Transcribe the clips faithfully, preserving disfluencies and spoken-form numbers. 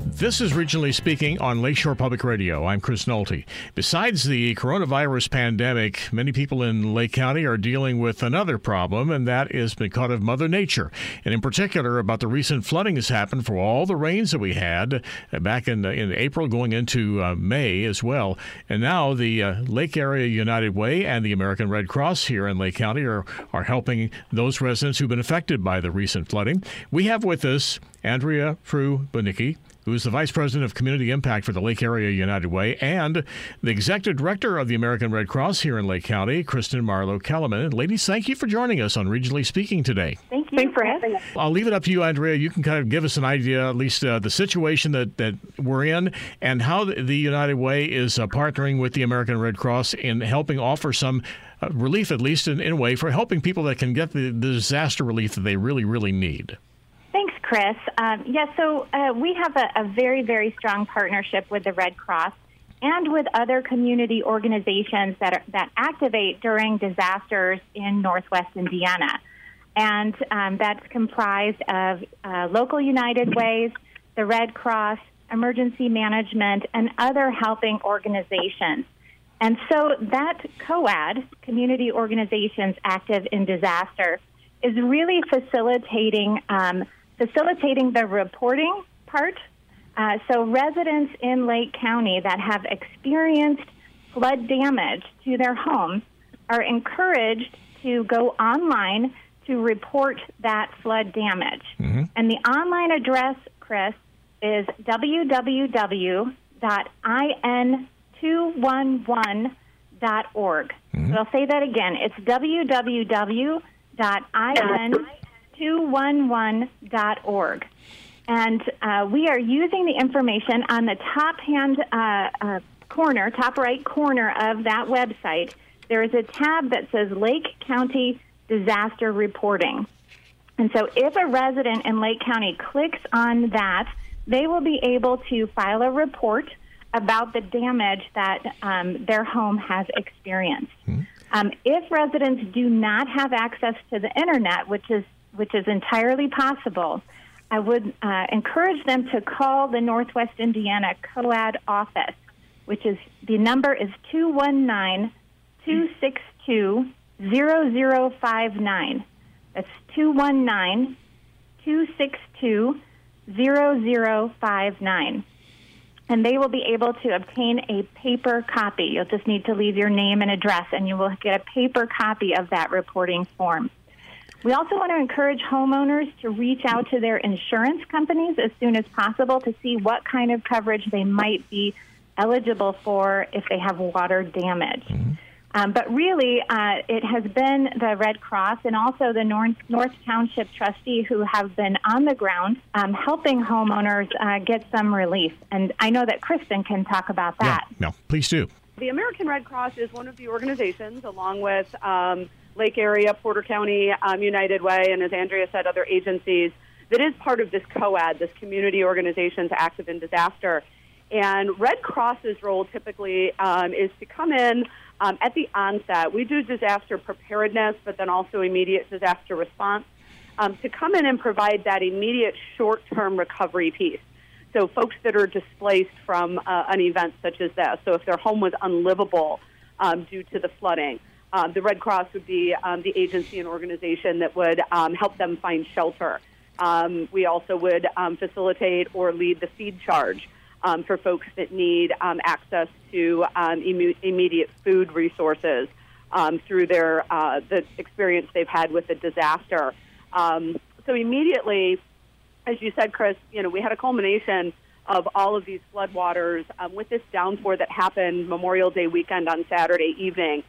This is Regionally Speaking on Lakeshore Public Radio. I'm Chris Nolte. Besides the coronavirus pandemic, many people in Lake County are dealing with another problem, and that is because of Mother Nature. And in particular, about the recent flooding that's happened for all the rains that we had back in, in April going into uh, May as well. And now the uh, Lake Area United Way and the American Red Cross here in Lake County are, are helping those residents who've been affected by the recent flooding. We have with us Andrea Prue-Bunicki, who is the Vice President of Community Impact for the Lake Area United Way, and the Executive Director of the American Red Cross here in Lake County, Kristen Marlowe-Kellerman. And ladies, thank you for joining us on Regionally Speaking today. Thank you Thanks for having us. I'll leave it up to you, Andrea. You can kind of give us an idea, at least uh, the situation that, that we're in, and how the, the United Way is uh, partnering with the American Red Cross in helping offer some uh, relief, at least in, in a way, for helping people that can get the, the disaster relief that they really, really need. Thanks, Chris. Um, yeah, so uh, we have a, a very, very strong partnership with the Red Cross and with other community organizations that are, that activate during disasters in Northwest Indiana. And um, that's comprised of uh, local United Ways, the Red Cross, emergency management, and other helping organizations. And so that COAD, Community Organizations Active in Disaster, is really facilitating um, facilitating the reporting part. Uh, so residents in Lake County that have experienced flood damage to their homes are encouraged to go online to report that flood damage. Mm-hmm. And the online address, Chris, is w w w dot i n two one one dot org. Mm-hmm. So I'll say that again. It's w w w dot i n two one one dot org. And uh, we are using the information on the top hand uh, uh, corner, top right corner of that website. There is a tab that says Lake County Disaster Reporting. And so if a resident in Lake County clicks on that, they will be able to file a report about the damage that um, their home has experienced. Mm-hmm. Um, if residents do not have access to the internet, which is which is entirely possible, I would uh, encourage them to call the Northwest Indiana COAD office, which is, the number is two one nine, two six two, zero zero five nine. That's two one nine, two six two, zero zero five nine. And they will be able to obtain a paper copy. You'll just need to leave your name and address, and you will get a paper copy of that reporting form. We also want to encourage homeowners to reach out to their insurance companies as soon as possible to see what kind of coverage they might be eligible for if they have water damage. Mm-hmm. Um, but really, uh, it has been the Red Cross and also the North, North Township trustee who have been on the ground um, helping homeowners uh, get some relief. And I know that Kristen can talk about that. Yeah, no, please do. The American Red Cross is one of the organizations, along with um, Lake Area, Porter County, um, United Way, and as Andrea said, other agencies, that is part of this COAD, this Community Organizations Active in Disaster. And Red Cross's role typically um, is to come in um, at the onset. We do disaster preparedness, but then also immediate disaster response, um, to come in and provide that immediate short-term recovery piece. So folks that are displaced from uh, an event such as this, so if their home was unlivable um, due to the flooding, um, the Red Cross would be um, the agency and organization that would um, help them find shelter. Um, we also would um, facilitate or lead the feed charge Um, for folks that need um, access to um, imme- immediate food resources um, through their uh, the experience they've had with the disaster. Um, so immediately, as you said, Chris, you know, we had a culmination of all of these floodwaters um, with this downpour that happened Memorial Day weekend on Saturday evening.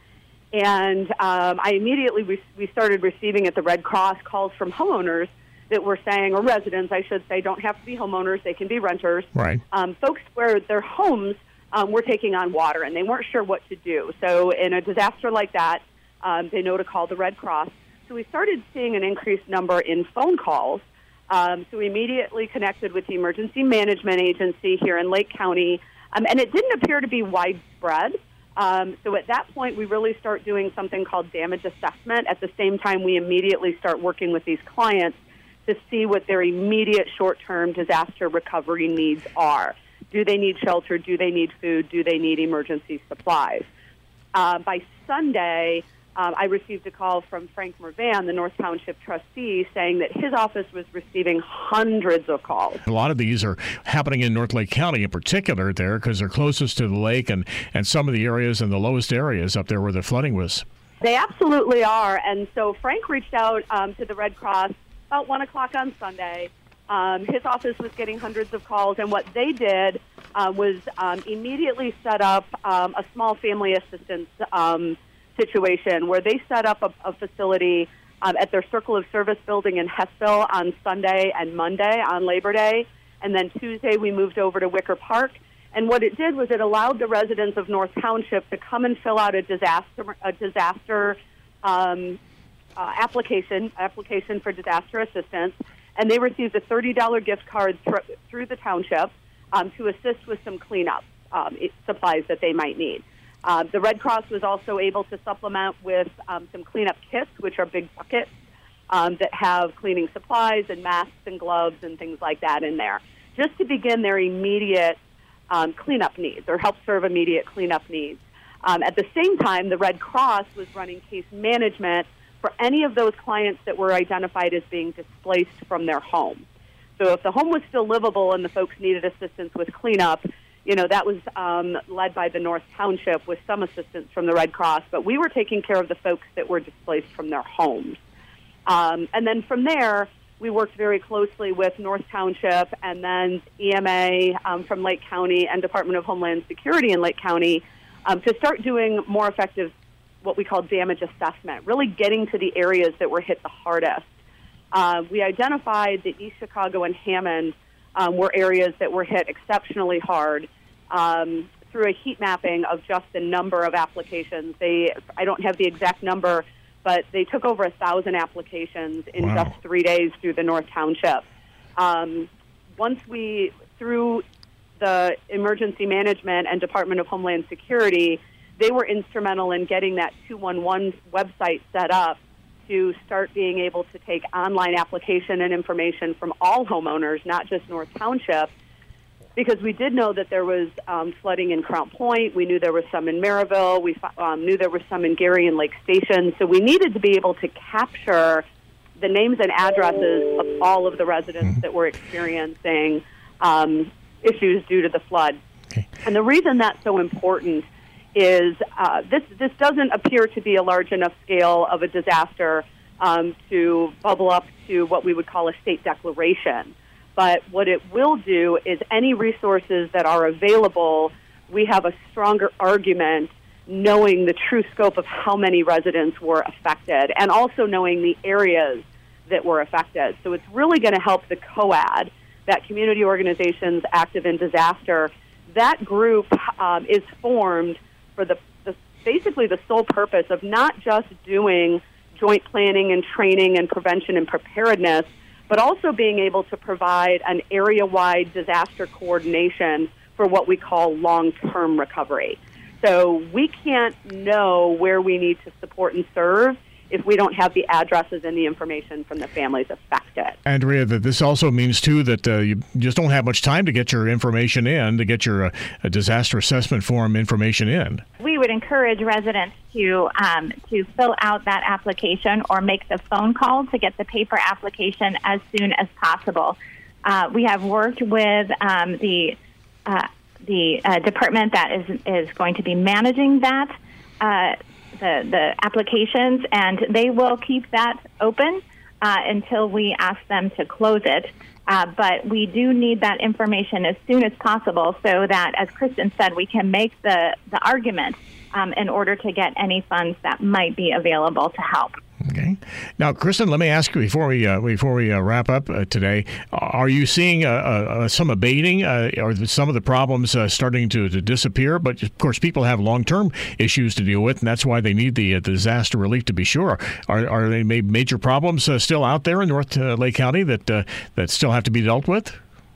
And um, I immediately re- we started receiving at the Red Cross calls from homeowners that were saying, or residents, I should say, don't have to be homeowners, they can be renters. Right. Um, folks where their homes um, were taking on water and they weren't sure what to do. So in a disaster like that, um, they know to call the Red Cross. So we started seeing an increased number in phone calls. Um, so we immediately connected with the Emergency Management Agency here in Lake County, um, and it didn't appear to be widespread. Um, so at that point, we really start doing something called damage assessment. At the same time, we immediately start working with these clients to see what their immediate short-term disaster recovery needs are. Do they need shelter? Do they need food? Do they need emergency supplies? Uh, by Sunday, um, I received a call from Frank Mervan, the North Township trustee, saying that his office was receiving hundreds of calls. A lot of these are happening in North Lake County in particular there because they're closest to the lake and, and some of the areas in the lowest areas up there where the flooding was. They absolutely are. And so Frank reached out um, to the Red Cross about one o'clock on Sunday. Um, his office was getting hundreds of calls, and what they did uh, was um, immediately set up um, a small family assistance um, situation where they set up a, a facility um, at their Circle of Service building in Hessville on Sunday and Monday on Labor Day, and then Tuesday we moved over to Wicker Park. And what it did was it allowed the residents of North Township to come and fill out a disaster a disaster um, uh, application application for disaster assistance. And they received a thirty dollars gift card th- through the township um, to assist with some cleanup um, it, supplies that they might need. Uh, the Red Cross was also able to supplement with um, some cleanup kits, which are big buckets um, that have cleaning supplies and masks and gloves and things like that in there, just to begin their immediate um, cleanup needs or help serve immediate cleanup needs. Um, at the same time, the Red Cross was running case management for any of those clients that were identified as being displaced from their home. So if the home was still livable and the folks needed assistance with cleanup, you know, that was um, led by the North Township with some assistance from the Red Cross, but we were taking care of the folks that were displaced from their homes. Um, and then from there, we worked very closely with North Township and then E M A um, from Lake County and Department of Homeland Security in Lake County um, to start doing more effective what we call damage assessment, really getting to the areas that were hit the hardest. Uh, we identified that East Chicago and Hammond um, were areas that were hit exceptionally hard um, through a heat mapping of just the number of applications. They, I don't have the exact number, but they took over a thousand applications in Wow. just three days through the North Township. Um, once we, through the Emergency Management and Department of Homeland Security, they were instrumental in getting that two one one website set up to start being able to take online application and information from all homeowners, not just North Township, because we did know that there was um, flooding in Crown Point. We knew there was some in Maryville. We um, knew there was some in Gary and Lake Station. So we needed to be able to capture the names and addresses of all of the residents that were experiencing um, issues due to the flood. Okay. And the reason that's so important is uh, this this doesn't appear to be a large enough scale of a disaster um, to bubble up to what we would call a state declaration. But what it will do is any resources that are available, we have a stronger argument knowing the true scope of how many residents were affected and also knowing the areas that were affected. So it's really going to help the COAD, that community organizations active in disaster. That group um, is formed for the, the basically the sole purpose of not just doing joint planning and training and prevention and preparedness, but also being able to provide an area-wide disaster coordination for what we call long-term recovery. So we can't know where we need to support and serve if we don't have the addresses and the information from the families affected. Andrea, that this also means, too, that uh, you just don't have much time to get your information in, to get your uh, disaster assessment form information in. We would encourage residents to um, to fill out that application or make the phone call to get the paper application as soon as possible. Uh, we have worked with um, the uh, the uh, department that is is going to be managing that uh, the the applications, and they will keep that open uh, until we ask them to close it. Uh, but we do need that information as soon as possible so that, as Kristen said, we can make the, the argument um, in order to get any funds that might be available to help. Okay. Now, Kristen, let me ask you before we uh, before we uh, wrap up uh, today: are you seeing uh, uh, some abating? Uh, are some of the problems uh, starting to, to disappear? But of course, people have long-term issues to deal with, and that's why they need the uh, disaster relief. To be sure, are are they major problems uh, still out there in North uh, Lake County that uh, that still have to be dealt with?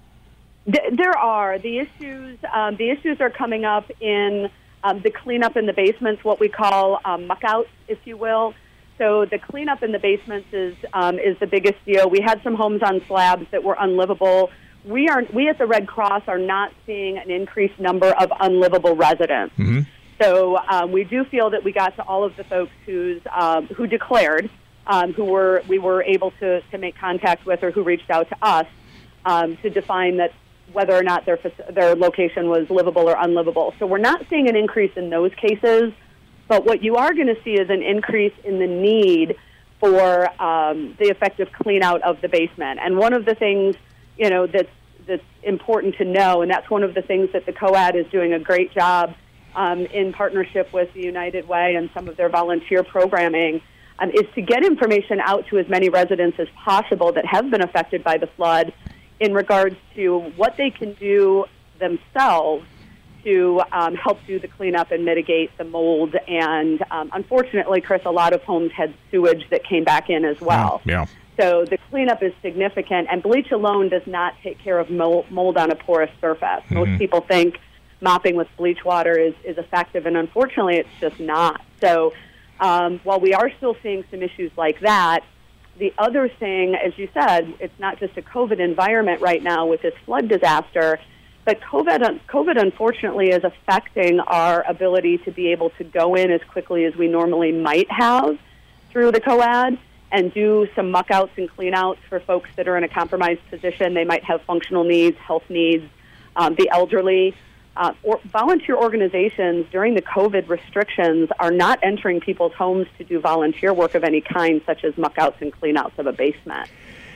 There are the issues. Um, the issues are coming up in um, the cleanup in the basements, what we call um, muck outs, if you will. So the cleanup in the basements is um, is the biggest deal. We had some homes on slabs that were unlivable. We are we at the Red Cross are not seeing an increased number of unlivable residents. Mm-hmm. So um, we do feel that we got to all of the folks who's um, who declared, um, who were we were able to, to make contact with, or who reached out to us um, to define that whether or not their their location was livable or unlivable. So we're not seeing an increase in those cases, but what you are going to see is an increase in the need for um, the effective clean out of the basement. And one of the things, you know, that's that's important to know, and that's one of the things that the COAD is doing a great job um, in partnership with the United Way and some of their volunteer programming, um, is to get information out to as many residents as possible that have been affected by the flood in regards to what they can do themselves to um, help do the cleanup and mitigate the mold. And um, unfortunately, Chris, a lot of homes had sewage that came back in as well. Yeah. So the cleanup is significant, and bleach alone does not take care of mold, mold on a porous surface. Mm-hmm. Most people think mopping with bleach water is, is effective, and unfortunately it's just not. So um, while we are still seeing some issues like that, the other thing, as you said, it's not just a COVID environment right now with this flood disaster, but COVID, COVID unfortunately is affecting our ability to be able to go in as quickly as we normally might have through the COAD and do some muck outs and clean outs for folks that are in a compromised position. They might have functional needs, health needs, um, the elderly. Uh, or volunteer organizations during the COVID restrictions are not entering people's homes to do volunteer work of any kind, such as muck outs and clean outs of a basement.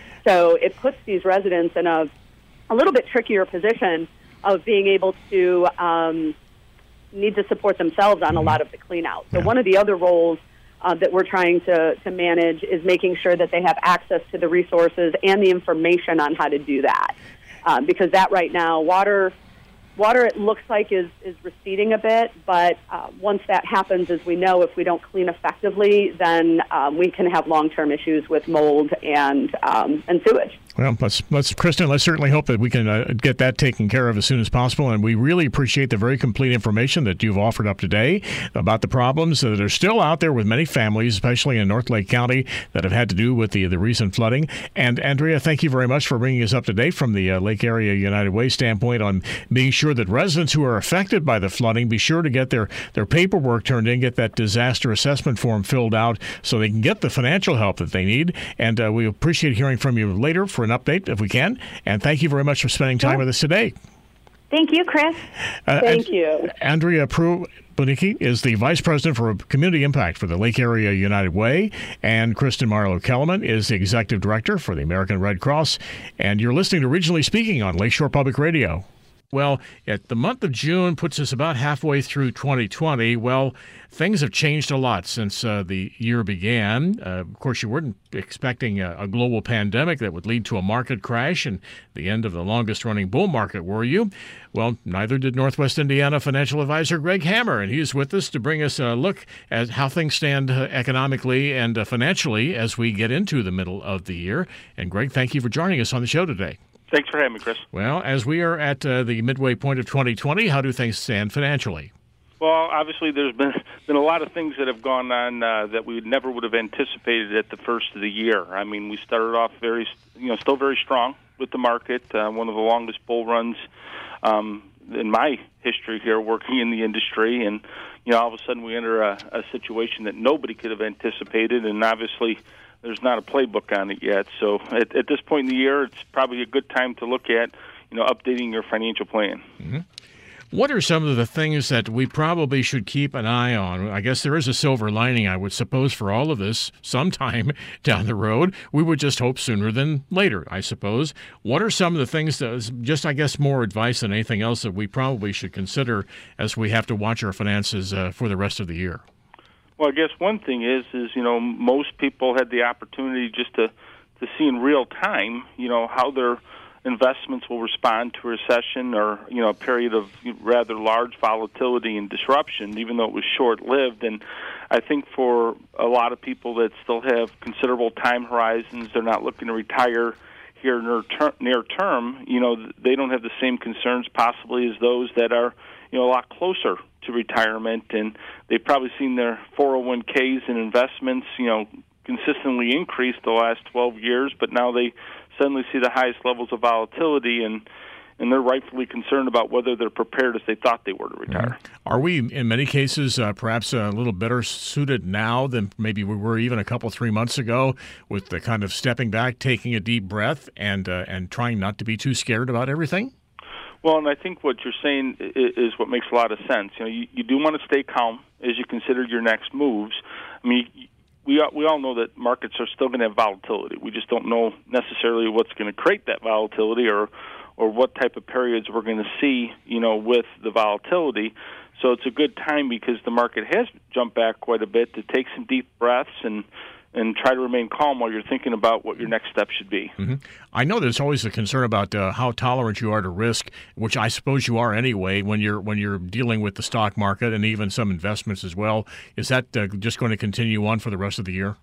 So it puts these residents in a, a little bit trickier position of being able to um, need to support themselves on a lot of the clean out. So Yeah. one of the other roles uh, that we're trying to, to manage is making sure that they have access to the resources and the information on how to do that. Um, because that right now, water... Water, it looks like, is, is receding a bit, but uh, once that happens, as we know, if we don't clean effectively, then um, we can have long-term issues with mold and um, and sewage. Well, let's, let's, Kristen, let's certainly hope that we can uh, get that taken care of as soon as possible. And we really appreciate the very complete information that you've offered up today about the problems that are still out there with many families, especially in North Lake County, that have had to do with the, the recent flooding. And Andrea, thank you very much for bringing us up to date from the uh, Lake Area United Way standpoint on being sure that residents who are affected by the flooding be sure to get their, their paperwork turned in, get that disaster assessment form filled out so they can get the financial help that they need. And uh, we appreciate hearing from you later for an update if we can. And thank you very much for spending time with us today. Thank you, Chris. Uh, Thank and, you. Andrea Prue-Bunicki is the Vice President for Community Impact for the Lake Area United Way, and Kristen Marlowe-Kellerman is the Executive Director for the American Red Cross. And you're listening to Regionally Speaking on Lakeshore Public Radio. Well, at the month of June puts us about halfway through twenty twenty. Well, things have changed a lot since uh, the year began. Uh, of course, you weren't expecting a, a global pandemic that would lead to a market crash and the end of the longest-running bull market, were you? Well, neither did Northwest Indiana financial advisor Greg Hammer, and he's with us to bring us a look at how things stand uh, economically and uh, financially as we get into the middle of the year. And Greg, thank you for joining us on the show today. Thanks for having me, Chris. Well, as we are at uh, the midway point of twenty twenty, how do things stand financially? Well, obviously, there's been been a lot of things that have gone on uh, that we never would have anticipated at the first of the year. I mean, we started off very, you know, still very strong with the market, uh, one of the longest bull runs um, in my history here working in the industry, and you know, all of a sudden we enter a, a situation that nobody could have anticipated, and obviously there's not a playbook on it yet. So at, at this point in the year, it's probably a good time to look at, you know, updating your financial plan. Mm-hmm. What are some of the things that we probably should keep an eye on? I guess there is a silver lining, I would suppose, for all of this sometime down the road. We would just hope sooner than later, I suppose. What are some of the things that, just I guess more advice than anything else, that we probably should consider as we have to watch our finances uh, for the rest of the year? Well, I guess one thing is, is you know, most people had the opportunity just to, to see in real time, you know, how their investments will respond to a recession or, you know, a period of rather large volatility and disruption, even though it was short-lived. And I think for a lot of people that still have considerable time horizons, they're not looking to retire here near, ter- near term, you know, they don't have the same concerns possibly as those that are you know, a lot closer to retirement, and they've probably seen their four oh one k's and investments, you know, consistently increase the last twelve years, but now they suddenly see the highest levels of volatility, and and they're rightfully concerned about whether they're prepared as they thought they were to retire. Are we, in many cases, uh, perhaps a little better suited now than maybe we were even a couple, three months ago, with the kind of stepping back, taking a deep breath, and uh, and trying not to be too scared about everything? Well, and I think what you're saying is what makes a lot of sense. You know, you, you do want to stay calm as you consider your next moves. I mean, we we all know that markets are still going to have volatility. We just don't know necessarily what's going to create that volatility, or or what type of periods we're going to see, you know, with the volatility. So it's a good time, because the market has jumped back quite a bit, to take some deep breaths and and try to remain calm while you're thinking about what your next step should be. Mm-hmm. I know there's always a concern about uh, how tolerant you are to risk, which I suppose you are anyway when you're when you're dealing with the stock market and even some investments as well. Is that uh, just going to continue on for the rest of the year?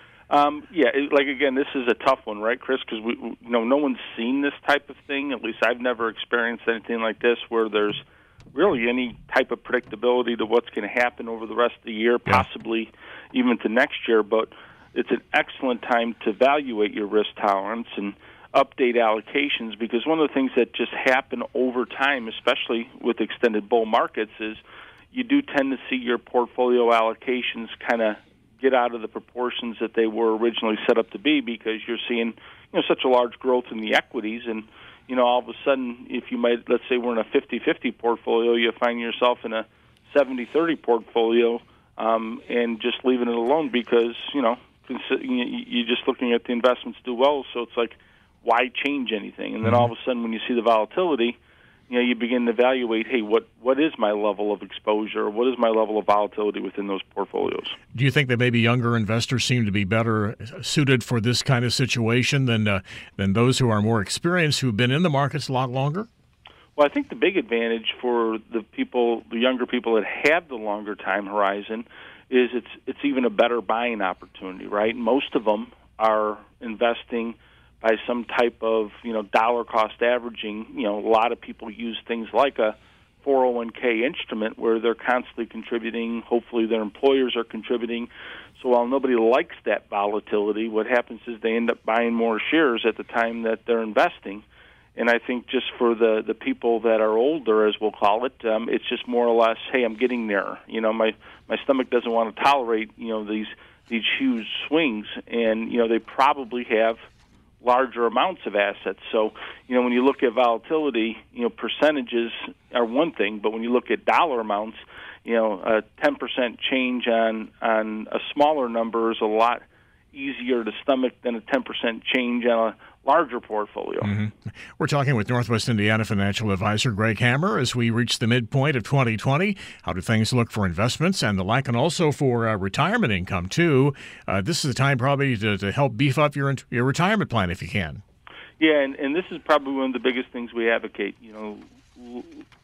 Um, yeah, it, like again, this is a tough one, right, Chris? Because we, you know, no one's seen this type of thing. At least I've never experienced anything like this, where there's really any type of predictability to what's going to happen over the rest of the year, yeah. possibly even to next year. But it's an excellent time to evaluate your risk tolerance and update allocations, because one of the things that just happen over time, especially with extended bull markets, is you do tend to see your portfolio allocations kind of get out of the proportions that they were originally set up to be, because you're seeing, you know, such a large growth in the equities, and you know, all of a sudden, if you might, let's say we're in a fifty-fifty portfolio, you find yourself in a seventy thirty portfolio, um, and just leaving it alone because, you know, you're just looking at the investments do well, so it's like, why change anything? And then all of a sudden, when you see the volatility, you know, you begin to evaluate, hey, what, what is my level of exposure? What is my level of volatility within those portfolios? Do you think that maybe younger investors seem to be better suited for this kind of situation than uh, than those who are more experienced, who've been in the markets a lot longer? Well, I think the big advantage for the people, the younger people that have the longer time horizon, is it's it's even a better buying opportunity, right? Most of them are investing by some type of, you know, dollar cost averaging. You know, a lot of people use things like a four oh one k instrument where they're constantly contributing. Hopefully their employers are contributing. So while nobody likes that volatility, what happens is they end up buying more shares at the time that they're investing. And I think just for the, the people that are older, as we'll call it, um, it's just more or less, hey, I'm getting there. You know, my, my stomach doesn't want to tolerate, you know, these these huge swings. And, you know, they probably have larger amounts of assets. So, you know, when you look at volatility, you know, percentages are one thing, but when you look at dollar amounts, you know, a ten percent change on, on a smaller number is a lot easier to stomach than a ten percent change on a larger portfolio. Mm-hmm. We're talking with Northwest Indiana financial advisor Greg Hammer as we reach the midpoint of twenty twenty. How do things look for investments and the like, and also for uh, retirement income, too? Uh, this is the time probably to, to help beef up your your retirement plan if you can. Yeah, and, and this is probably one of the biggest things we advocate. You know,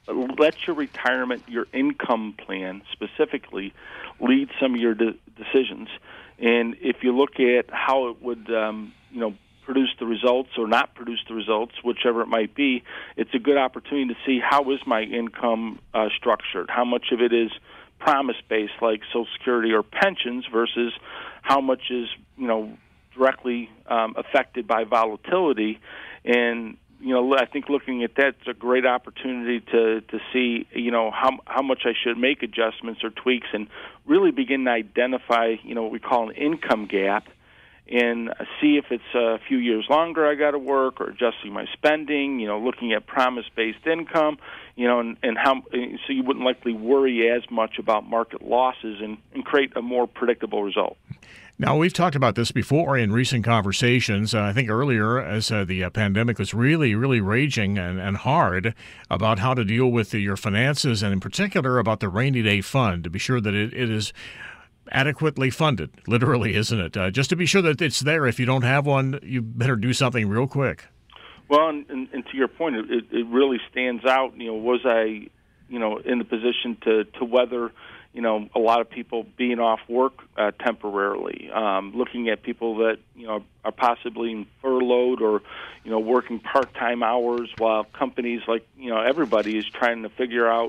let your retirement, your income plan specifically, lead some of your de- decisions. And if you look at how it would, um, you know, produce the results or not produce the results, whichever it might be, it's a good opportunity to see how is my income uh, structured, how much of it is promise-based like Social Security or pensions versus how much is, you know, directly um, affected by volatility. And, you know, I think looking at that, it's a great opportunity to, to see, you know, how how much I should make adjustments or tweaks and really begin to identify, you know, what we call an income gap, and see if it's a few years longer I got to work, or adjusting my spending, you know, looking at promise-based income, you know, and, and how so you wouldn't likely worry as much about market losses and, and create a more predictable result. Now, we've talked about this before in recent conversations. Uh, I think earlier, as uh, the uh, pandemic was really, really raging and, and hard, about how to deal with the, your finances, and in particular about the rainy day fund, to be sure that it, it is adequately funded, literally, isn't it? Uh, just to be sure that it's there. If you don't have one, you better do something real quick. Well, and, and, and to your point, it, it really stands out. You know, was I, you know, in the position to, to weather, you know, a lot of people being off work uh, temporarily, um, looking at people that, you know, are possibly furloughed or, you know, working part-time hours while companies like, you know, everybody is trying to figure out,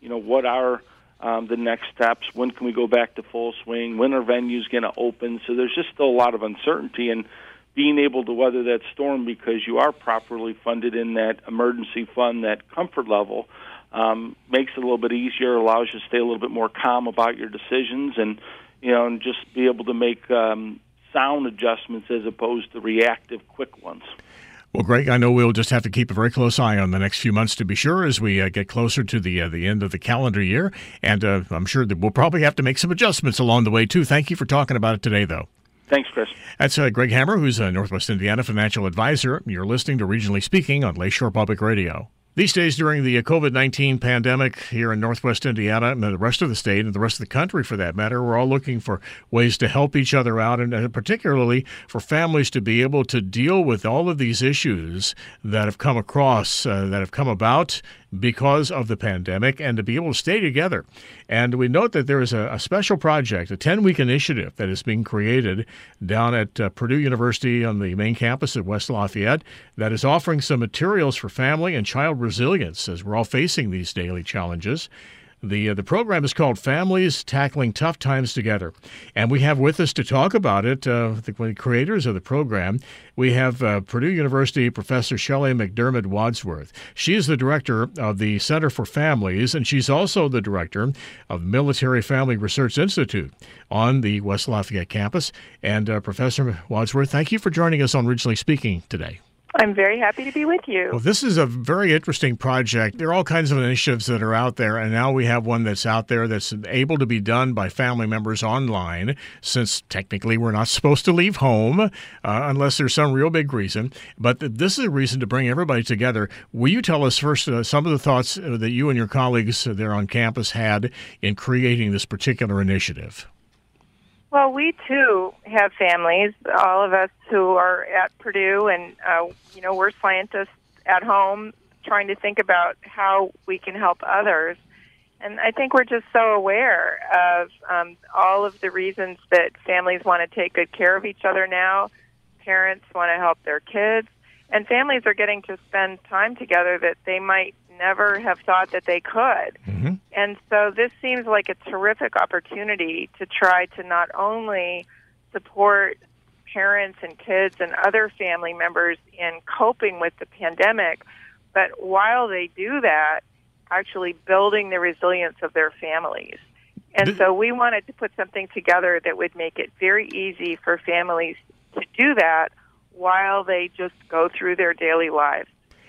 you know, what are um, the next steps? When can we go back to full swing? When are venues going to open? So there's just still a lot of uncertainty, and being able to weather that storm because you are properly funded in that emergency fund, that comfort level, um, makes it a little bit easier, allows you to stay a little bit more calm about your decisions, and you know, and just be able to make um, sound adjustments as opposed to reactive, quick ones. Well, Greg, I know we'll just have to keep a very close eye on the next few months to be sure as we uh, get closer to the uh, the end of the calendar year, and uh, I'm sure that we'll probably have to make some adjustments along the way too. Thank you for talking about it today, though. Thanks, Chris. That's uh, Greg Hammer, who's a Northwest Indiana financial advisor. You're listening to Regionally Speaking on Lakeshore Public Radio. These days, during the COVID nineteen pandemic here in Northwest Indiana and the rest of the state and the rest of the country, for that matter, we're all looking for ways to help each other out, and, and particularly for families to be able to deal with all of these issues that have come across, uh, that have come about because of the pandemic, and to be able to stay together. And we note that there is a, a special project, a ten-week initiative that is being created down at uh, Purdue University on the main campus at West Lafayette that is offering some materials for family and child resilience as we're all facing these daily challenges. The uh, the program is called Families Tackling Tough Times Together. And we have with us to talk about it uh, the, the creators of the program. We have uh, Purdue University Professor Shelley McDermott Wadsworth. She is the director of the Center for Families, and she's also the director of Military Family Research Institute on the West Lafayette campus. And uh, Professor Wadsworth, thank you for joining us on Regionally Speaking today. I'm very happy to be with you. Well, this is a very interesting project. There are all kinds of initiatives that are out there, and now we have one that's out there that's able to be done by family members online, since technically we're not supposed to leave home uh, unless there's some real big reason. But this is a reason to bring everybody together. Will you tell us first uh, some of the thoughts that you and your colleagues there on campus had in creating this particular initiative? Well, we, too, have families, all of us who are at Purdue, and, uh, you know, we're scientists at home trying to think about how we can help others. And I think we're just so aware of um, all of the reasons that families want to take good care of each other now. Parents want to help their kids, and families are getting to spend time together that they might never have thought that they could. Mm-hmm. And so this seems like a terrific opportunity to try to not only support parents and kids and other family members in coping with the pandemic, but while they do that, actually building the resilience of their families. And so we wanted to put something together that would make it very easy for families to do that while they just go through their daily lives.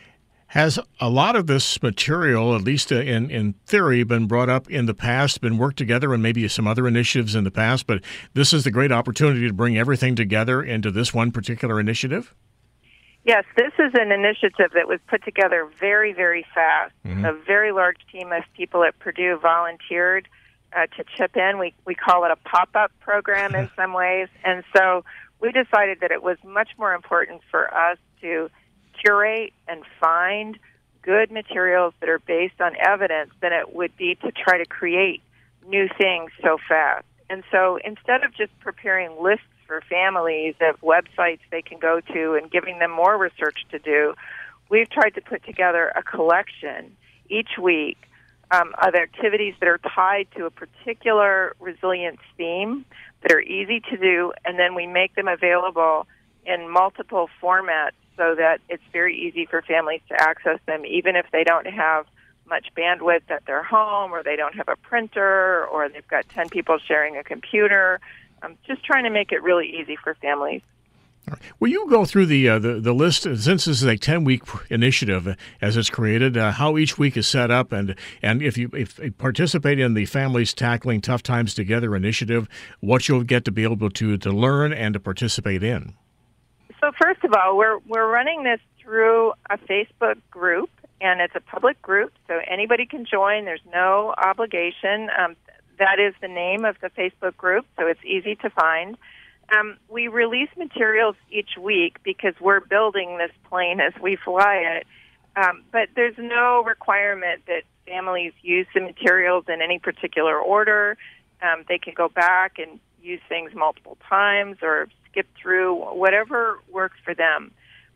Has a lot of this material, at least in, in theory, been brought up in the past, been worked together, and maybe some other initiatives in the past, but this is the great opportunity to bring everything together into this one particular initiative? Yes, this is an initiative that was put together very, very fast. Mm-hmm. A very large team of people at Purdue volunteered uh, to chip in. We, we call it a pop-up program in some ways, and so we decided that it was much more important for us to curate and find good materials that are based on evidence than it would be to try to create new things so fast. And so instead of just preparing lists for families of websites they can go to and giving them more research to do, we've tried to put together a collection each week um, of activities that are tied to a particular resilience theme that are easy to do, and then we make them available in multiple formats so that it's very easy for families to access them, even if they don't have much bandwidth at their home, or they don't have a printer, or they've got ten people sharing a computer. I'm just trying to make it really easy for families. All right. Will you go through the, uh, the the list, since this is a ten-week initiative as it's created, uh, how each week is set up, and, and if you if you participate in the Families Tackling Tough Times Together initiative, what you'll get to be able to, to learn and to participate in? So first of all, we're we're running this through a Facebook group, and it's a public group, so anybody can join. There's no obligation. Um, that is the name of the Facebook group, so it's easy to find. Um, we release materials each week because we're building this plane as we fly it, um, but there's no requirement that families use the materials in any particular order. Um, they can go back and use things multiple times or skip through, whatever works for them.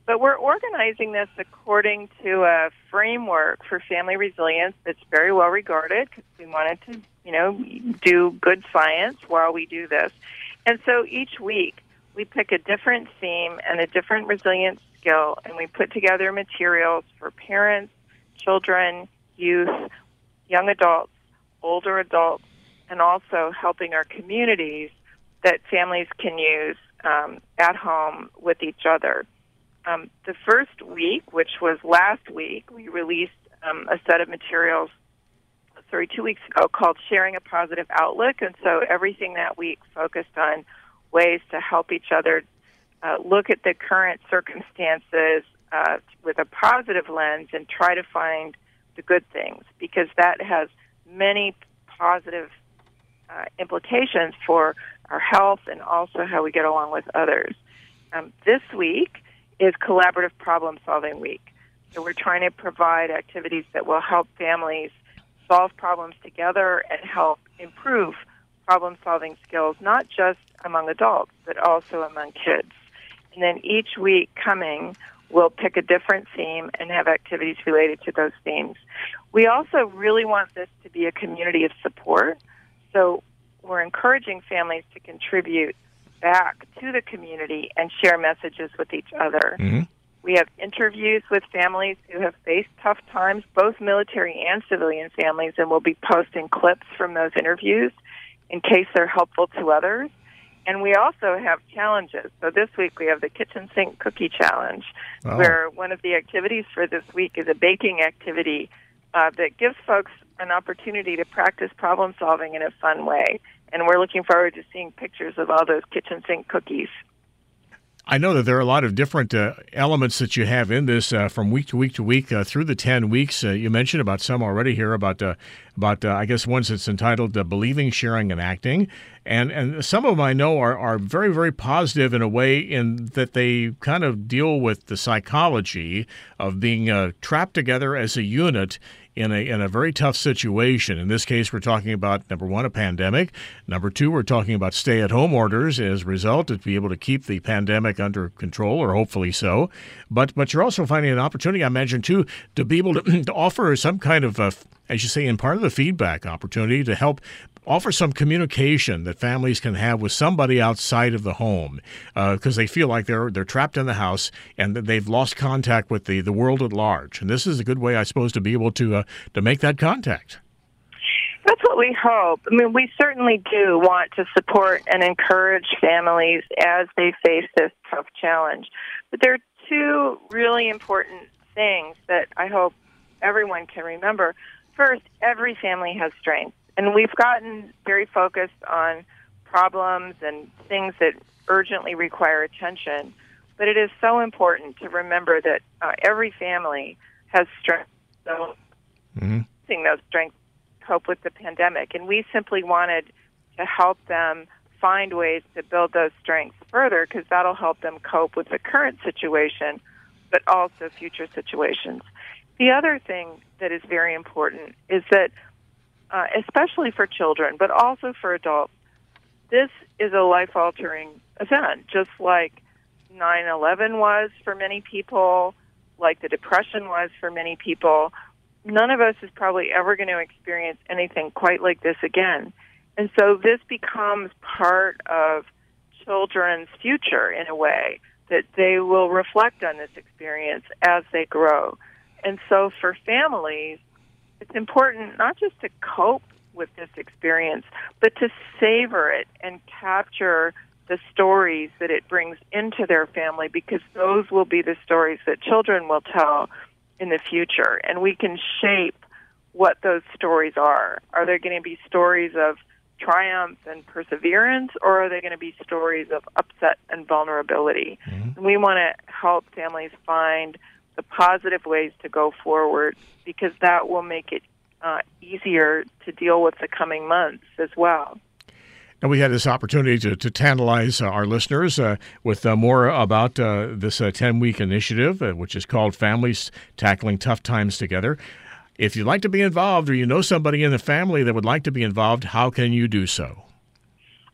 But we're organizing this according to a framework for family resilience that's very well regarded because we wanted to, you know, do good science while we do this. And so each week we pick a different theme and a different resilience skill, and we put together materials for parents, children, youth, young adults, older adults, and also helping our communities that families can use um, at home with each other. Um, the first week, which was last week, we released um, a set of materials, sorry, two weeks ago called Sharing a Positive Outlook. And so everything that week focused on ways to help each other uh, look at the current circumstances uh, with a positive lens and try to find the good things, because that has many positive uh, implications for our health and also how we get along with others. Um, this week is Collaborative Problem Solving Week. So we're trying to provide activities that will help families solve problems together and help improve problem-solving skills, not just among adults, but also among kids. And then each week coming, we'll pick a different theme and have activities related to those themes. We also really want this to be a community of support. So we're encouraging families to contribute back to the community and share messages with each other. Mm-hmm. We have interviews with families who have faced tough times, both military and civilian families, and we'll be posting clips from those interviews in case they're helpful to others. And we also have challenges. So this week we have the Kitchen Sink Cookie Challenge, oh. where one of the activities for this week is a baking activity uh, that gives folks an opportunity to practice problem solving in a fun way. And we're looking forward to seeing pictures of all those kitchen sink cookies. I know that there are a lot of different uh, elements that you have in this uh, from week to week to week uh, through the ten weeks. Uh, you mentioned about some already here about, uh, about uh, I guess, ones that's entitled uh, Believing, Sharing, and Acting. And and some of them I know are, are very, very positive in a way in that they kind of deal with the psychology of being uh, trapped together as a unit in a in a very tough situation. In this case, we're talking about, number one, a pandemic. Number two, we're talking about stay-at-home orders as a result to be able to keep the pandemic under control, or hopefully so. But but you're also finding an opportunity, I imagine, too, to be able to, to offer some kind of, uh, as you say, in part of the feedback opportunity to help offer some communication that families can have with somebody outside of the home, because uh, they feel like they're they're trapped in the house and that they've lost contact with the, the world at large. And this is a good way, I suppose, to be able to uh, to make that contact. That's what we hope. I mean, we certainly do want to support and encourage families as they face this tough challenge. But there are two really important things that I hope everyone can remember. First, every family has strengths. And we've gotten very focused on problems and things that urgently require attention. But it is so important to remember that uh, every family has strengths. So mm-hmm. using those strengths to cope with the pandemic. And we simply wanted to help them find ways to build those strengths further, because that'll help them cope with the current situation, but also future situations. The other thing that is very important is that Uh, especially for children, but also for adults, this is a life-altering event, just like nine eleven was for many people, like the Depression was for many people. None of us is probably ever going to experience anything quite like this again. And so this becomes part of children's future in a way, that they will reflect on this experience as they grow. And so for families, it's important not just to cope with this experience, but to savor it and capture the stories that it brings into their family, because those will be the stories that children will tell in the future. And we can shape what those stories are. Are they going to be stories of triumph and perseverance, or are they going to be stories of upset and vulnerability? Mm-hmm. And we want to help families find the positive ways to go forward, because that will make it uh, easier to deal with the coming months as well. And we had this opportunity to, to tantalize uh, our listeners uh, with uh, more about uh, this uh, ten-week initiative, uh, which is called Families Tackling Tough Times Together. If you'd like to be involved, or you know somebody in the family that would like to be involved, how can you do so?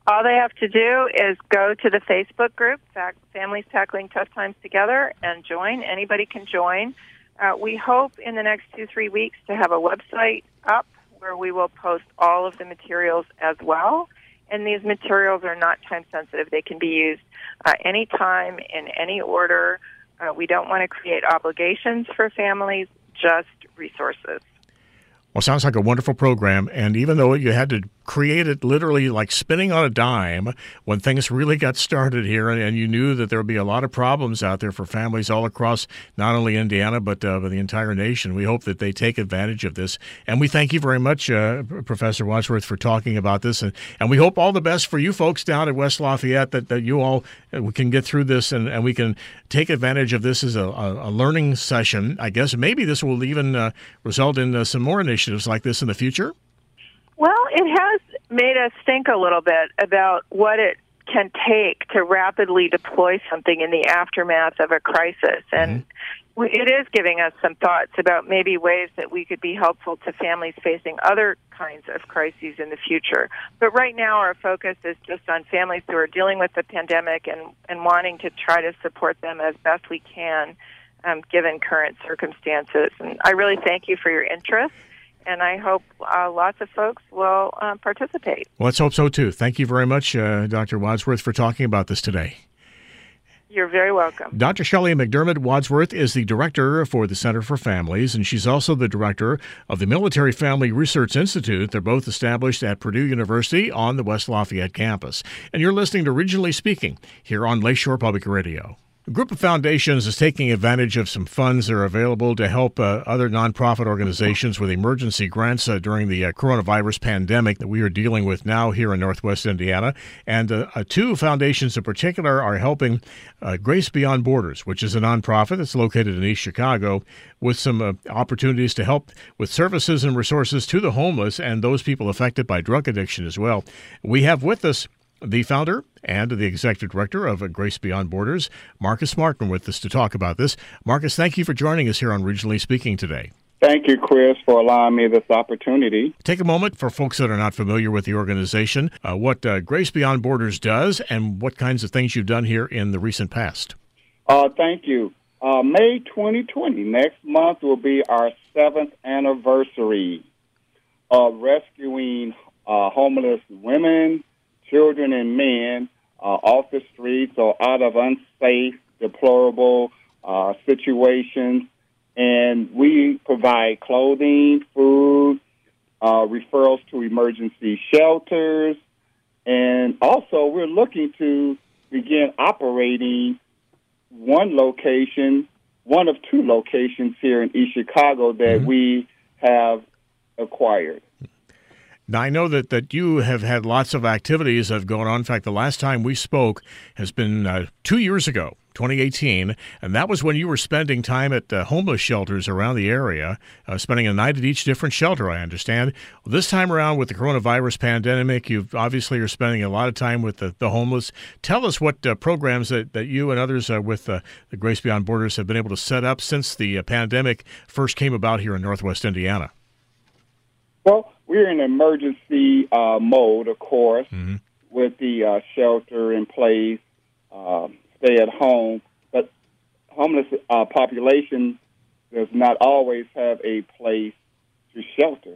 All they have to do is go to the Facebook group, Families Tackling Tough Times Together, and join. Anybody can join. Uh, we hope in the next two, three weeks to have a website up where we will post all of the materials as well. And these materials are not time-sensitive. They can be used uh, anytime, in any order. Uh, we don't want to create obligations for families, just resources. Well, sounds like a wonderful program, and even though you had to create it literally like spinning on a dime when things really got started here, and, and you knew that there would be a lot of problems out there for families all across not only Indiana but, uh, but the entire nation, we hope that they take advantage of this. And we thank you very much, uh, Professor Wadsworth, for talking about this, and, and we hope all the best for you folks down at West Lafayette, that, that you all uh, can get through this and, and we can take advantage of this as a, a, a learning session. I guess maybe this will even uh, result in uh, some more initiatives like this in the future. Well, it has made us think a little bit about what it can take to rapidly deploy something in the aftermath of a crisis. And mm-hmm. we, it is giving us some thoughts about maybe ways that we could be helpful to families facing other kinds of crises in the future. But right now our focus is just on families who are dealing with the pandemic and, and wanting to try to support them as best we can, um, given current circumstances. And I really thank you for your interest. And I hope uh, lots of folks will uh, participate. Well, let's hope so, too. Thank you very much, uh, Doctor Wadsworth, for talking about this today. You're very welcome. Doctor Shelley McDermott Wadsworth is the director for the Center for Families, and she's also the director of the Military Family Research Institute. They're both established at Purdue University on the West Lafayette campus. And you're listening to Regionally Speaking here on Lakeshore Public Radio. A group of foundations is taking advantage of some funds that are available to help uh, other nonprofit organizations with emergency grants uh, during the uh, coronavirus pandemic that we are dealing with now here in Northwest Indiana. And uh, uh, two foundations in particular are helping uh, Grace Beyond Borders, which is a nonprofit that's located in East Chicago, with some uh, opportunities to help with services and resources to the homeless and those people affected by drug addiction as well. We have with us the founder and the executive director of Grace Beyond Borders, Marcus Martin, with us to talk about this. Marcus, thank you for joining us here on Regionally Speaking today. Thank you, Chris, for allowing me this opportunity. Take a moment for folks that are not familiar with the organization, uh, what uh, Grace Beyond Borders does and what kinds of things you've done here in the recent past. Uh, thank you. Uh, May twenty twenty, next month, will be our seventh anniversary of rescuing uh, homeless women, children and men uh, off the streets or out of unsafe, deplorable uh, situations. And we provide clothing, food, uh, referrals to emergency shelters. And also we're looking to begin operating one location, one of two locations here in East Chicago that mm-hmm. we have acquired. Now, I know that, that you have had lots of activities that have gone on. In fact, the last time we spoke has been uh, two years ago, twenty eighteen, and that was when you were spending time at uh, homeless shelters around the area, uh, spending a night at each different shelter, I understand. Well, this time around with the coronavirus pandemic, you obviously are spending a lot of time with the, the homeless. Tell us what uh, programs that, that you and others uh, with uh, the Grace Beyond Borders have been able to set up since the uh, pandemic first came about here in Northwest Indiana. Well, we're in emergency uh, mode, of course, mm-hmm. with the uh, shelter in place, uh, stay at home. But homeless uh, population does not always have a place to shelter.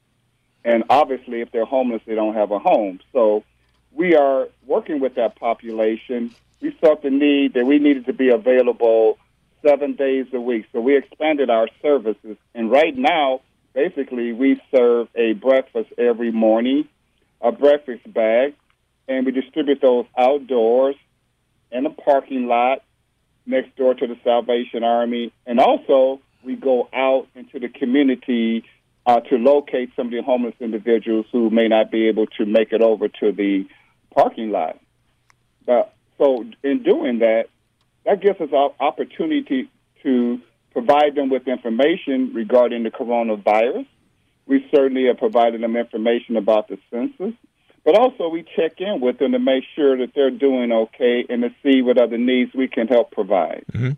And obviously, if they're homeless, they don't have a home. So we are working with that population. We felt the need that we needed to be available seven days a week. So we expanded our services. And right now, basically, we serve a breakfast every morning, a breakfast bag, and we distribute those outdoors in a parking lot next door to the Salvation Army. And also, we go out into the community uh, to locate some of the homeless individuals who may not be able to make it over to the parking lot. But, so in doing that, that gives us an opportunity to provide them with information regarding the coronavirus. We certainly have provided them information about the census, but also we check in with them to make sure that they're doing okay and to see what other needs we can help provide. Mm-hmm.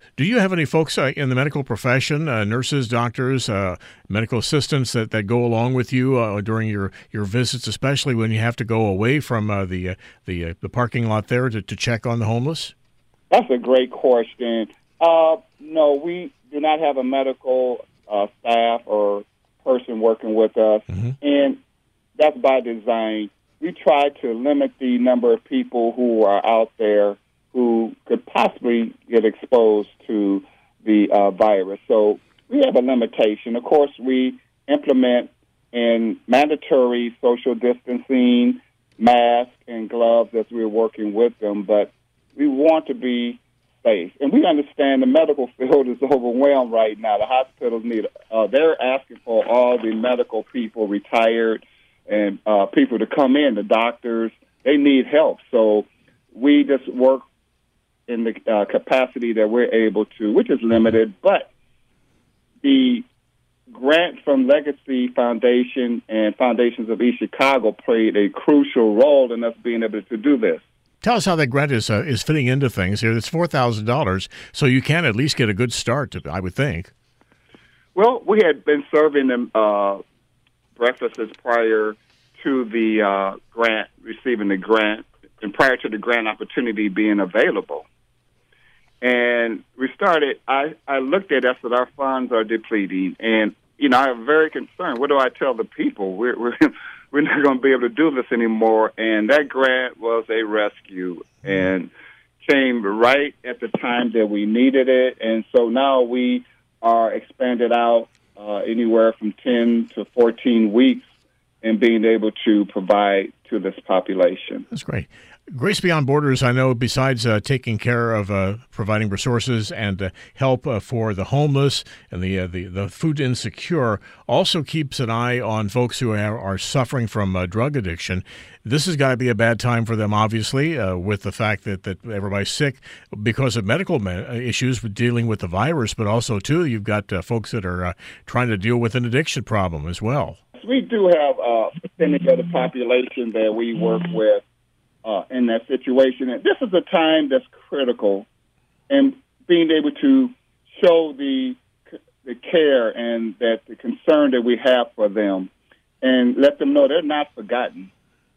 Do you have any folks uh, in the medical profession, uh, nurses, doctors, uh, medical assistants that, that go along with you uh, during your, your visits, especially when you have to go away from uh, the uh, the uh, the parking lot there to, to check on the homeless? That's a great question. Uh, no, we do not have a medical uh, staff or person working with us, mm-hmm. and that's by design. We try to limit the number of people who are out there who could possibly get exposed to the uh, virus. So we have a limitation. Of course, we implement in mandatory social distancing, masks, and gloves as we're working with them, but we want to be safe. And we understand the medical field is overwhelmed right now. The hospitals need, uh, they're asking for all the medical people, retired, and uh, people to come in, the doctors, they need help. So we just work in the uh, capacity that we're able to, which is limited. But the grant from Legacy Foundation and Foundations of East Chicago played a crucial role in us being able to do this. Tell us how that grant is uh, is fitting into things here. It's four thousand dollars, so you can at least get a good start, I would think. Well, we had been serving them uh, breakfasts prior to the uh, grant, receiving the grant, and prior to the grant opportunity being available. And we started, I, I looked at us that our funds are depleting, and, you know, I'm very concerned. What do I tell the people? We're, we're, we're not going to be able to do this anymore. And that grant was a rescue and came right at the time that we needed it. And so now we are expanded out uh, anywhere from ten to fourteen weeks in being able to provide to this population. That's great. Grace Beyond Borders, I know, besides uh, taking care of uh, providing resources and uh, help uh, for the homeless and the, uh, the the food insecure, also keeps an eye on folks who are, are suffering from uh, drug addiction. This has got to be a bad time for them, obviously, uh, with the fact that, that everybody's sick because of medical me- issues with dealing with the virus, but also, too, you've got uh, folks that are uh, trying to deal with an addiction problem as well. We do have a percentage of the population that we work with Uh, in that situation. And this is a time that's critical, and being able to show the the care and that the concern that we have for them and let them know they're not forgotten.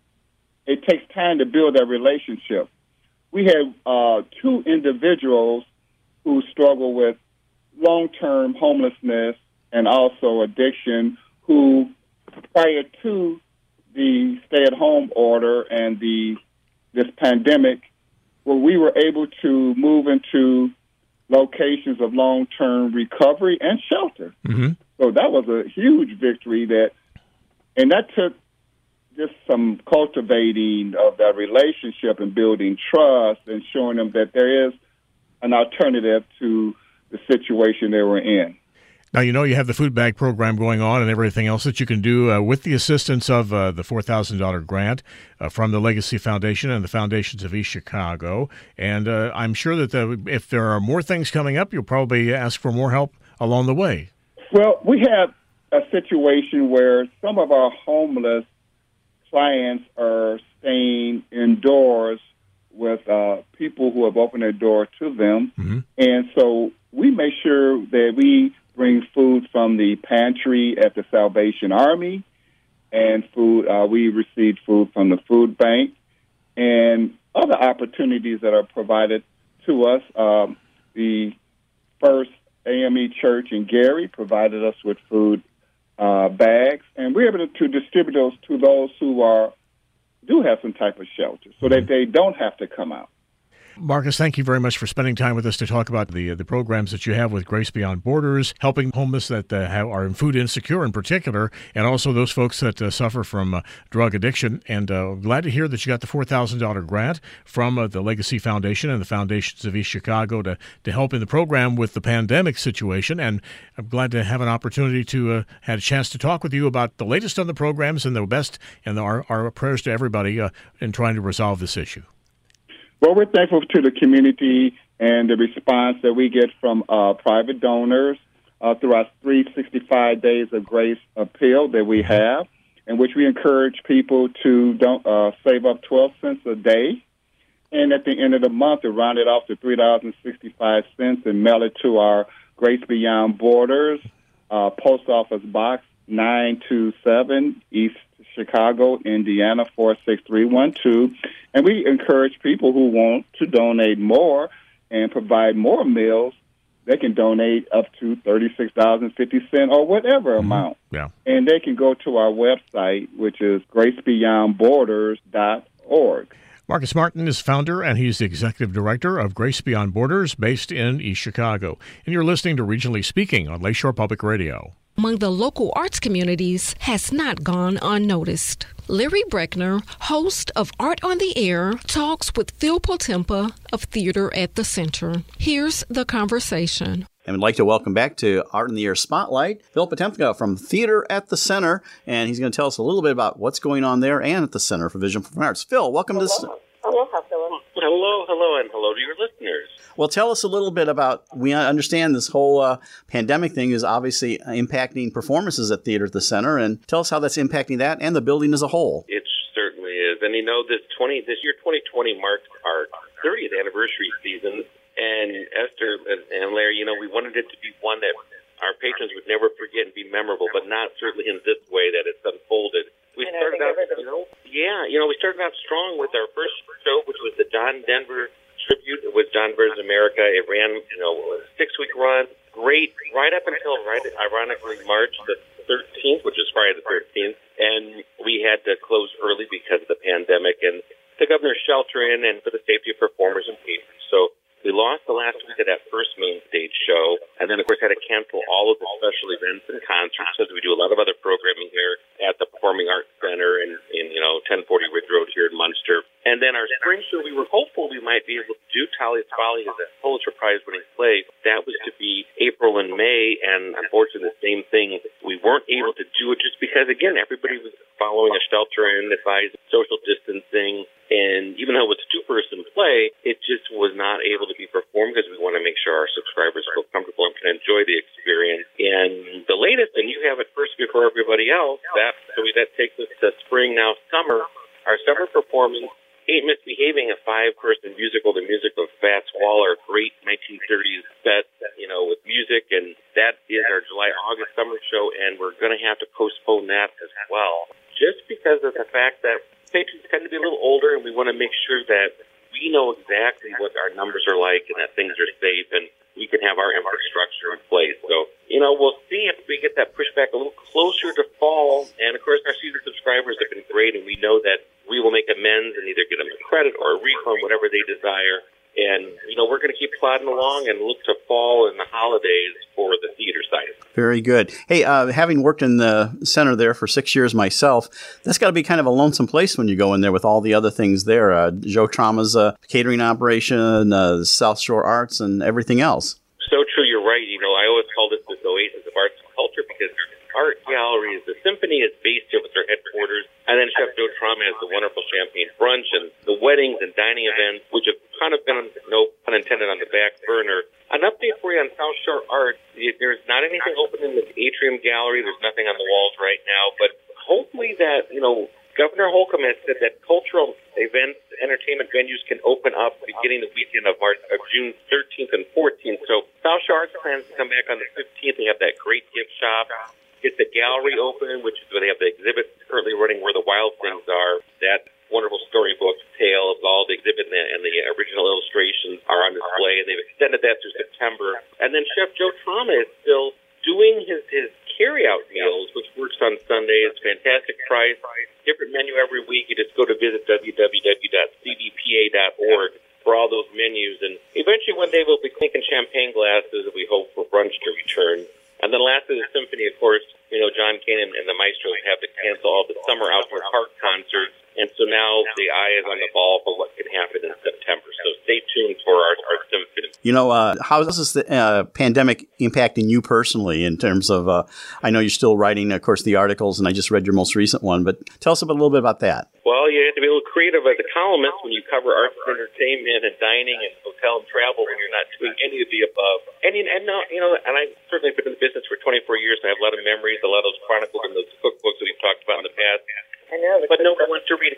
It takes time to build that relationship. We have uh, two individuals who struggle with long-term homelessness and also addiction who, prior to the stay-at-home order and the this pandemic, where we were able to move into locations of long-term recovery and shelter. Mm-hmm. So that was a huge victory, that, and that took just some cultivating of that relationship and building trust and showing them that there is an alternative to the situation they were in. Now, you know, you have the food bag program going on and everything else that you can do uh, with the assistance of uh, the four thousand dollars grant uh, from the Legacy Foundation and the Foundations of East Chicago. And uh, I'm sure that the, if there are more things coming up, you'll probably ask for more help along the way. Well, we have a situation where some of our homeless clients are staying indoors with uh, people who have opened their door to them. Mm-hmm. And so we make sure that we bring food from the pantry at the Salvation Army, and food. Uh, we receive food from the food bank, and other opportunities that are provided to us. Um, the First A M E Church in Gary provided us with food uh, bags, and we're able to distribute those to those who are do have some type of shelter, so that they don't have to come out. Marcus, thank you very much for spending time with us to talk about the the programs that you have with Grace Beyond Borders, helping homeless that uh, have, are food insecure in particular, and also those folks that uh, suffer from uh, drug addiction. And uh, glad to hear that you got the four thousand dollars grant from uh, the Legacy Foundation and the Foundations of East Chicago to, to help in the program with the pandemic situation. And I'm glad to have an opportunity to uh, have a chance to talk with you about the latest on the programs and the best, and our, our prayers to everybody uh, in trying to resolve this issue. Well, we're thankful to the community and the response that we get from uh, private donors uh, through our three hundred sixty-five Days of Grace appeal that we have, in which we encourage people to don't uh, save up twelve cents a day And at the end of the month, to round it off to three dollars and sixty-five cents and mail it to our Grace Beyond Borders, uh, Post Office Box nine two seven, East Chicago, Indiana, four six three one two. And we encourage people who want to donate more and provide more meals. They can donate up to thirty-six dollars and fifty cents or whatever Mm-hmm. amount. Yeah. And they can go to our website, which is grace beyond borders dot org. Marcus Martin is founder and he's the executive director of Grace Beyond Borders based in East Chicago. And you're listening to Regionally Speaking on Lakeshore Public Radio. Among the local arts communities has not gone unnoticed. Larry Breckner, host of Art on the Air, talks with Phil Potempa of Theater at the Center. Here's the conversation. And we'd like to welcome back to Art in the Air Spotlight, Phil Potempa from Theater at the Center, and he's going to tell us a little bit about what's going on there and at the Center for Vision Performing Arts. Phil, welcome hello. to... Aloha, Phil. Hello, hello, and hello to your listeners. Well, tell us a little bit about, we understand this whole uh, pandemic thing is obviously impacting performances at Theater at the Center, and tell us how that's impacting that and the building as a whole. It certainly is. And you know, this twenty this year, twenty twenty marked our thirtieth anniversary season. And Esther and Larry, you know, we wanted it to be one that our patrons would never forget and be memorable, but not certainly in this way that it's unfolded. We And started out, you know, yeah, you know, we started out strong with our first show, which was the John Denver tribute. It was John Denver's America. It ran, you know, a six-week run. Great, right up until, right, ironically, March the thirteenth, which is Friday the thirteenth. And we had to close early because of the pandemic and the governor's shelter in and for the safety of performers and patrons. So we lost the last week of that first main stage show, and then, of course, had to cancel all of the special events and concerts because we do a lot of other programming here at the Performing Arts Center in, in you know, ten forty Ridge Road here in Munster. And then our spring show, we were hopeful we might be able to do Talia's Folly as a Pulitzer Prize-winning play. That was to be April and May, and unfortunately the same thing. We weren't able to do it just because, again, everybody was following a shelter-in, advised social distancing, and even though it was a two-person play, it just was not able to be performed because we want to make sure our subscribers feel comfortable and can enjoy the experience. And the latest, and you have it first before everybody else, that so we, that takes us to spring, now summer. Our summer performance, Ain't Misbehaving, a five-person musical, the music of Fats Waller, great nineteen thirties set, you know, with music, and that is our July-August summer show, and we're going to have to postpone that as well, just because of the fact that patrons tend to be a little older, and we want to make sure that we know exactly what our numbers are like and that things are safe, and we can have our infrastructure in place. So, you know, we'll see if we get that pushed back a little closer to fall. And, of course, our season subscribers have been great, and we know that we will make amends and either get them a credit or a refund, whatever they desire. And, you know, we're going to keep plodding along and look to fall and the holidays for the theater side. Very good. Hey, uh, having worked in the center there for six years myself, that's got to be kind of a lonesome place when you go in there with all the other things there. Uh, Joe Trauma's uh, catering operation, uh, South Shore Arts, and everything else. So true. You're right. You know, I always call this this oasis of arts and culture because there's art galleries. The symphony is based here with their headquarters. And then Chef Joe Trauma has the wonderful champagne brunch and the weddings and dining events, which have kind of been, no pun intended, on the back burner. An update for you on South Shore Art. There's not anything open in the atrium gallery. There's nothing on the walls right now. But hopefully that, you know, Governor Holcomb has said that cultural events, entertainment venues can open up beginning the weekend of March, of June thirteenth and fourteenth. So South Shore Arts plans to come back on the fifteenth. They have that great gift shop. Get the gallery open, which is where they have the exhibit currently running Where the Wild Things Are. That wonderful storybook tale of all the exhibit and the, and the original illustrations are on display, and they've extended that through September. And then Chef Joe Trauma is still doing his, his carry-out meals, which works on Sundays. Fantastic price, different menu every week. You just go to visit w w w dot c d p a dot org for all those menus. And eventually one day we'll be clinking champagne glasses, and we hope for brunch to return. And then lastly, the symphony, of course, you know, John Kane and the maestros have to cancel all the summer outdoor park concerts. And so now the eye is on the ball for what can happen in September. So stay tuned for our, our symphony. You know, uh, how is this uh, pandemic impacting you personally in terms of, uh, I know you're still writing, of course, the articles, and I just read your most recent one, but tell us a little bit about that. Well, you have to be a little creative as a columnist when you cover arts and entertainment and dining and hotel and travel when you're not doing any of the above. And, and no, you know, and I've certainly been in the business for twenty-four years, and I have a lot of memories, a lot of those chronicles and those cookbooks that we've talked about in the past. I know. But no one wants to read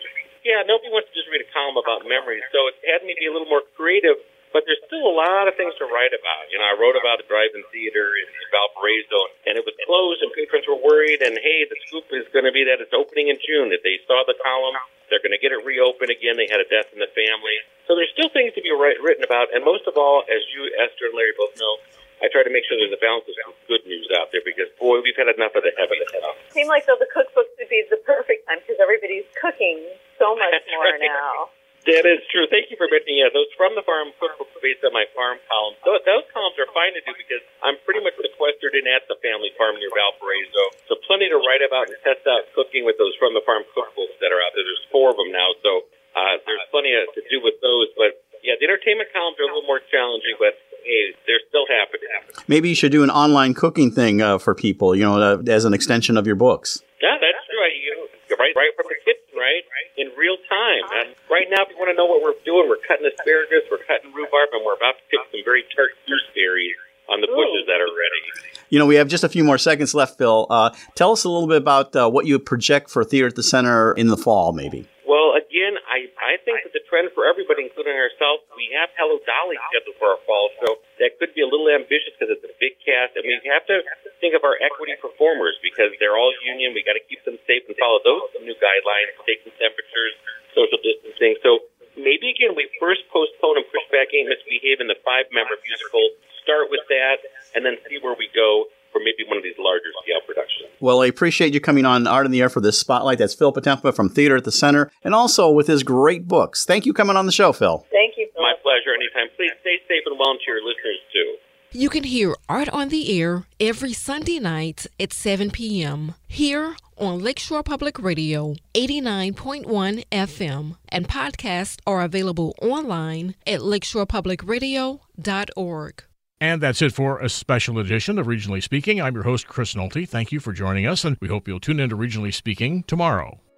Yeah, nobody wants to just read a column about memories, so it had me be a little more creative. But there's still a lot of things to write about. You know, I wrote about the drive-in theater in Valparaiso, and it was closed, and patrons were worried. And hey, the scoop is going to be that it's opening in June. If they saw the column, they're going to get it reopened again. They had a death in the family, so there's still things to be write, written about. And most of all, as you, Esther, and Larry both know, I try to make sure there's a balance of good news out there because boy, we've had enough of the heavy stuff. It seems like though the cookbooks would be the perfect time because everybody's cooking so much That's more right. now. That is true. Thank you for mentioning yeah, those From the Farm cookbooks based on my farm columns. Those, those columns are fine to do because I'm pretty much sequestered in at the family farm near Valparaiso. So plenty to write about and test out cooking with those From the Farm cookbooks that are out there. There's four of them now, so uh, there's plenty to do with those. But yeah, the entertainment columns are a little more challenging, but hey, they're still happening. Maybe you should do an online cooking thing uh, for people, you know, uh, as an extension of your books. Yeah, that's true. I, you know, right, right from the kitchen, right, in real time. And right now, if you want to know what we're doing, we're cutting asparagus, we're cutting rhubarb, and we're about to pick some very tart gooseberries on the bushes that are ready. You know, we have just a few more seconds left, Phil. Uh, tell us a little bit about uh, what you project for Theater at the Center in the fall, maybe. Well, again, I, I think that the trend for everybody, including ourselves, we have Hello Dolly scheduled for our fall show. That could be a little ambitious because it's a big cast. And we have to think of our equity performers because they're all union. We got to keep them safe and follow those new guidelines, taking temperatures, social distancing. So maybe, again, we first postpone and push back Ain't Misbehaving, the five-member musical. Start with that and then see where we go for maybe one of these larger scale productions. Well, I appreciate you coming on Art in the Air for this spotlight. That's Phil Potempa from Theater at the Center, and also with his great books. Thank you for coming on the show, Phil. Thank you, Phil. My pleasure. Anytime. Please stay safe and well to your listeners, too. You can hear Art on the Air every Sunday night at seven p.m. here on Lakeshore Public Radio, eighty-nine point one F M, and podcasts are available online at lakeshore public radio dot org. And that's it for a special edition of Regionally Speaking. I'm your host, Chris Nolte. Thank you for joining us, and we hope you'll tune in to Regionally Speaking tomorrow.